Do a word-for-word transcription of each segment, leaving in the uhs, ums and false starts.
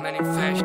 Manifest.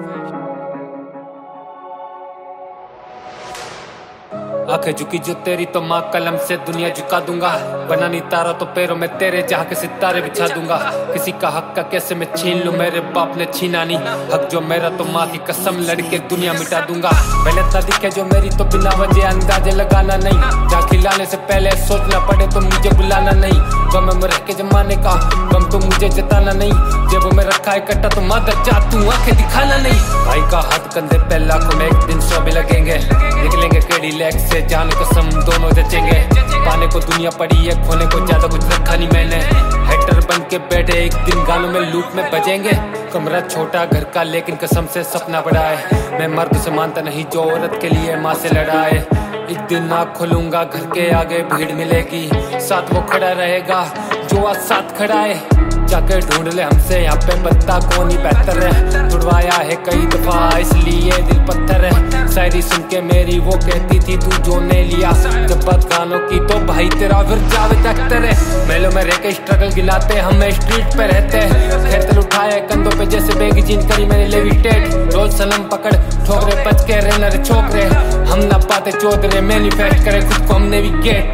आंखें झुकी जो तेरी तो माँ कलम से दुनिया झुका दूंगा। बना नहीं तारा तो पैरों में तेरे जहाँ के सितारे बिछा दूंगा। किसी का हक का कैसे मैं छीन लूं, मेरे बाप ने छीना नहीं। हक जो मेरा तो माँ की कसम लड़के दुनिया मिटा दूंगा। पहले था दिखे जो मेरी तो बिना वजह अंदाजे लगाना नहीं। जहाँ खिलाने से पहले सोचना पड़े तो मुझे बुलाना नहीं। गम में रह के जमाने का गम तो मुझे जताना नहीं। जेब में रखा है कट्टा तो मादर जा तू आंखें दिखाना नहीं। भाई का हाथ कंधे पे लाखों में एक दिन सौ भी लगेंगे। निकलेंगे केडी लेग से जान कसम दोनों जचेंगे। पाने को दुनिया पड़ी है खोने को ज्यादा कुछ रखा नहीं मैंने। हेटर बन के बैठे एक दिन गानों में लूप में बजेंगे। कमरा छोटा घर का लेकिन कसम से सपना बड़ा है। मैं मर्द से मानता नहीं जो औरत के लिए माँ से लड़ा है। एक दिन आँख खोलूंगा घर के आगे भीड़ मिलेगी। साथ वो खड़ा रहेगा जो आज साथ खड़ा है। जाके ढूंढ ले हमसे यहाँ पे पत्ता कौन ही बेहतर है। छुड़वाया है कई दफा इसलिए दिल पत्थर है। शायरी सुन के मेरी वो कहती थी तू जो ने लिया। जब बात गानों की तो भाई तेरा फिर जावेद अख्तर है। मेलों में रह के स्ट्रगल गिलाते हमें स्ट्रीट पे रहते हैं। खेतल उठाए कंधों पे जैसे बेगी जीन करी मैंने लेविटेट। रोज सनम पकड़ ठोकरे बच के रहना रे छोकरे। हम ना पाते चौधरे मैनिफेस्ट करे खुद को हमने भी गेट।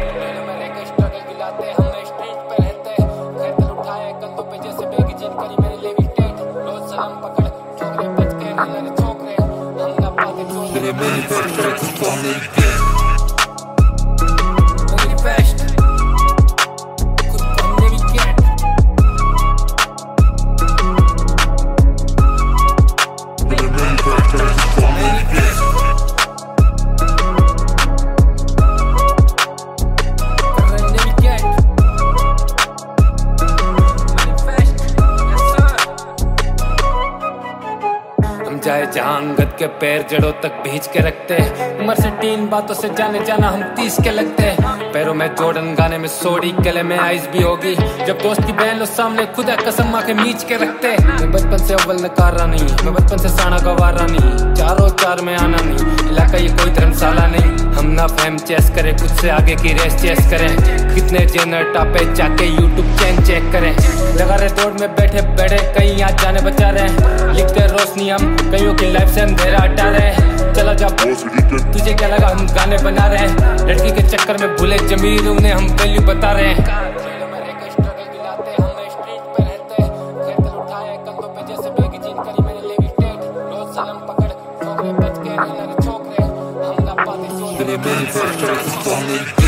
जाए जहाँ अंगद के पैर जड़ों तक भींच के रखते। उम्र से तीन बातों से जाने जाना हम तीस के लगते। पैरों में जॉर्डन गाने में सोडी गले में आइस भी होगी। जब दोस्त की बहन लो सामने खुदा कसम आके मीच के रखते। मैं बचपन से अव्वल नकारा नहीं, मैं बचपन से साना गवारा नहीं। चारों चार में आना नहीं, इलाका ये कोई धर्मशाला नहीं। हम ना फैम चेस करे खुद से आगे की रेस चेस करें। कितने जेनर टापे जाके यूट्यूब चैन चेक करें। लगा रहे दौड़ में बैठे बैठे कहीं आज जाने बचा रहे। लिखते रोशनी हम कईयों की लाइफ से अंधेरा हटा रहे। चला जा तुझे क्या लगा हम गाने बना रहे हैं। लड़की के चक्कर में भूले जमीर उन्हें हम वैल्यू बता रहे हैं। Manifest.